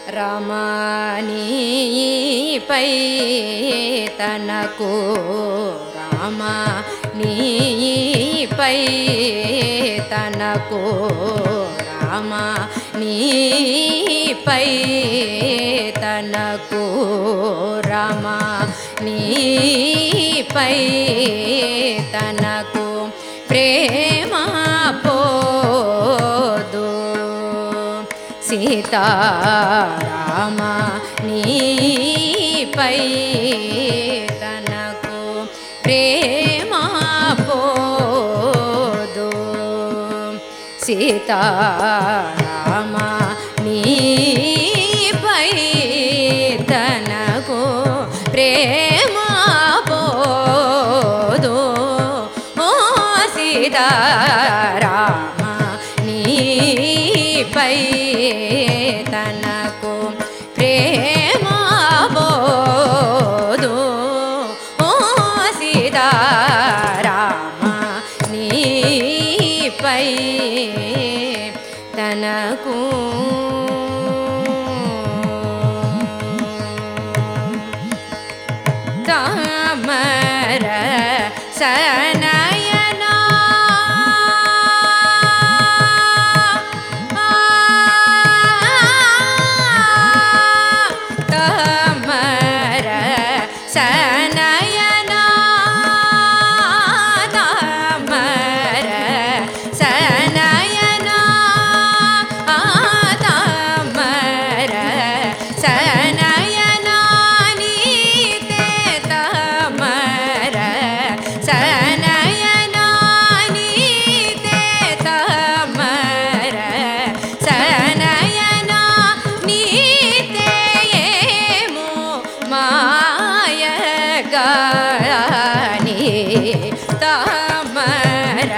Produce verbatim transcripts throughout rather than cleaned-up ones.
రమణీపై తనకు రమణీపై తనకు రమణీపై తనకు రమణీపై తనకు ప్రేమ పోదు సీతారామ నీపై తనకు ప్రేమ పోదు సీతారామ నీపై తనకు ప్రేమ పోదు ఓ సీతారామ నీపై తనకు ప్రేమ పోదు ఓ సీతారామ నీపై తనకు తామర సనయనా తామర సనయనా తామర సనయనా తామర సనయనా నీతే తామర సనయనా నీతే తామర సనయనా నీతే ఏమో మాయగాని తామర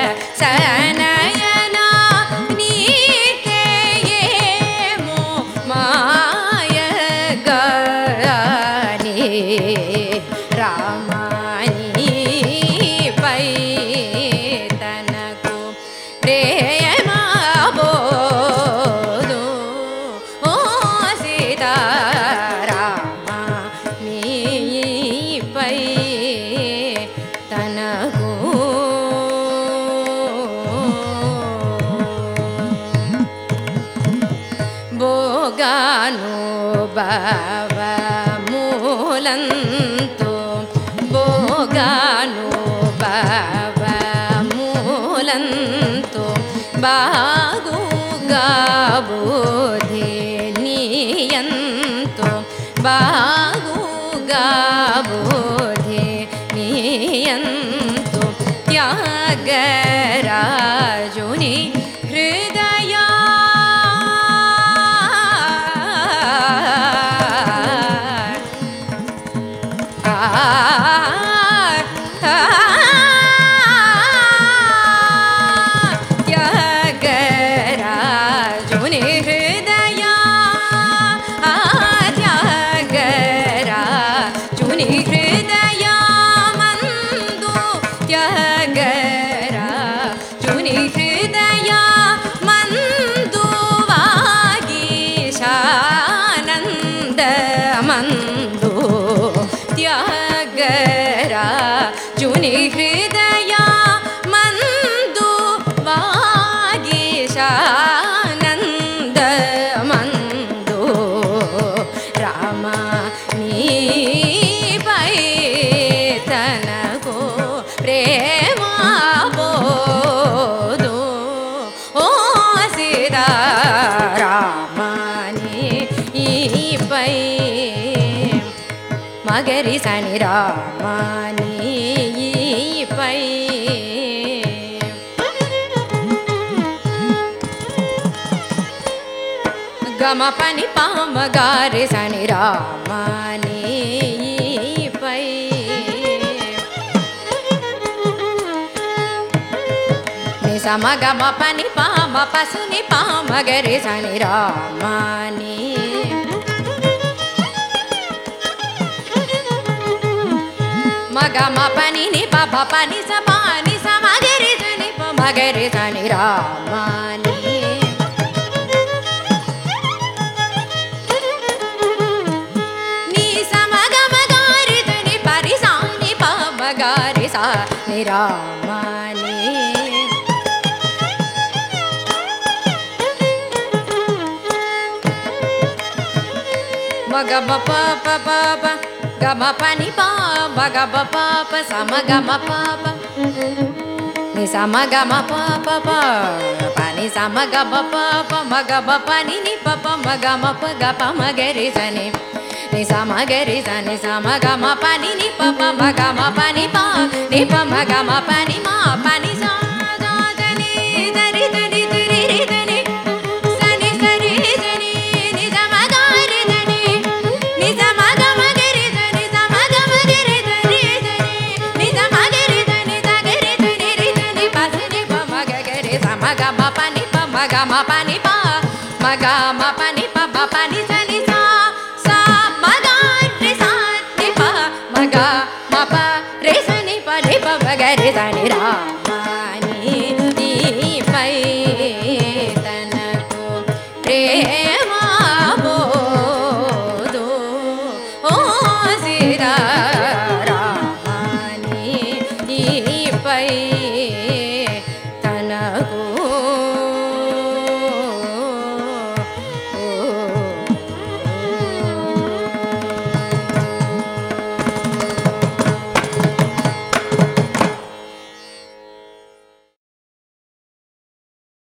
సనయనా నీతే ఏమో మాయగాని రామానిపై తనకు ప్రేమ పోదు ఓ సీతారామ నీపై తనకు భోగాను భావమూలంతో భోగాను భావమూలంతో బాగుగా బోధే నీయంతో బాగుగా బోధే నీయంతో త్యాగరాజుని హృదయా త్యాగరాజుని హృదయా త్యాగరాజుని హృదయా మందు త్యాగరాజుని హృదయా మందు వాగీశానంద మందు త్యాగరాజుని హృదయా మందు వాగీశానంద మందు రామ నీపై తనకు ప్రేమ పోదు ఓ సీతారామ నీపై మగరి సని రామ నీపై గమ పని పామ గారి సని రామ నీపై నిసమ గమ పని పామ పసుని పామ గరి సని రామ నీ మగ మ పని ని ప ప పని స పాని స మగరి సని ప మగరి సని రామ నీ रे सा नि रा मा नि म ग म प प प प ग म प नि प म ग प प प सा म ग म प प नि सा म ग म प प प प नि सा म ग प प प म ग प प नि नि प प म ग म प ग प म ग रे सा नि नि सा म ग रे सा नि सा म ग म प नि नि प प म ग म प नि प नि प म ग म प नि म प नि सा सा ध नि ध रि ध नि ध रि रि ध नि सा नि सा रि ध नि नि सा म ग रि ध नि नि सा म ग म ग रि ध नि सा म ग म ग रि ध रि ध नि नि सा म ग रि ध नि सा ग रि ध नि रि ध नि प स नि प म ग ग रि सा म ग म प नि प म ग म प नि प म ग म प नि प म प नि सा नि सा सा म ग रि सा नि प म ग म प रि सा नि प नि प म ग रि सा नि रा